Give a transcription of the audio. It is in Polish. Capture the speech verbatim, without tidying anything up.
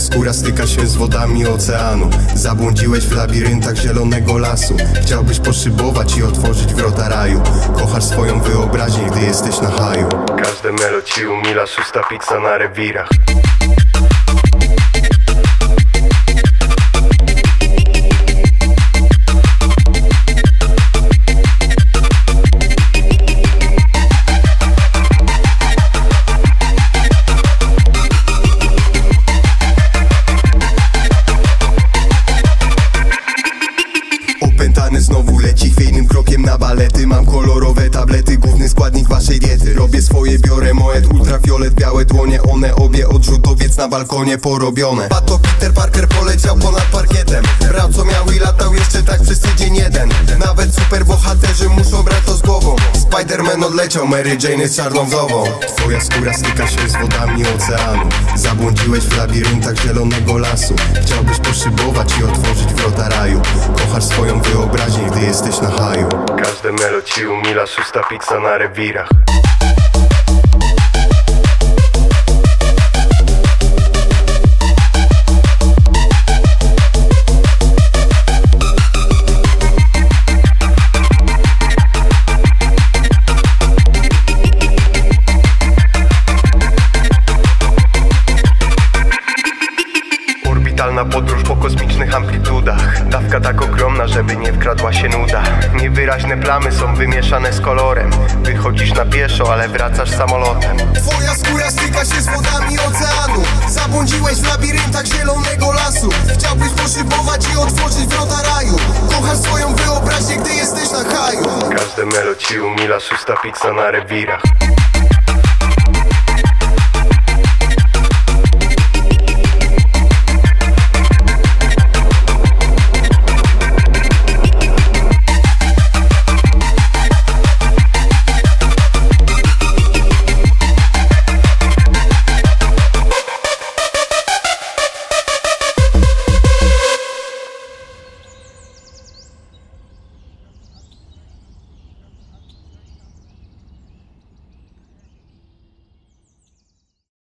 skóra styka się z wodami oceanu. Zabłądziłeś w labiryntach zielonego lasu. Chciałbyś poszybować i otworzyć wrota raju. Kochasz swoją wyobraźnię, gdy jesteś na haju. Każde melo ci umila, szósta pizza na rewirach. Opętany znowu leci chwiejnym krokiem na balety. Mam kolorowe tablety, główny składnik waszej diety. Robię swoje, biorę moet, ultrafiolet, białe dłonie. One obie odrzutowiec na balkonie porobione. Pato Peter Parker poleciał ponad parkietem. Brał co miał i latał jeszcze tak przez tydzień jeden. Nawet superbohaterzy muszą brać to z głową. Spider-Man odleciał, Mary Jane jest czarną wdową. Twoja skóra styka się z wodami oceanu. Zabłądziłeś w labiryntach zielonego lasu. Chciałbyś poszybować i otworzyć wrota raju. Kochasz swoją wyobraźnię, gdy jesteś na haju. Każde melo ci umila, szósta pizza na rewirach. Orbitalna podróż po kosmicznych amplitudach. Dawka tak ogromna, żeby nie wkradła się nuda. Niewyraźne plamy są wymieszane z kolorem. Wychodzisz na pieszo, ale wracasz samolotem. Twoja skóra styka się z wodami oceanu. Zabłądziłeś w labiryntach zielonego lasu. Chciałbyś poszybować i otworzyć wrota raju. Kochasz swoją wyobraźnię, gdy jesteś na haju. Każde melo ci umila, szósta pizza na rewirach.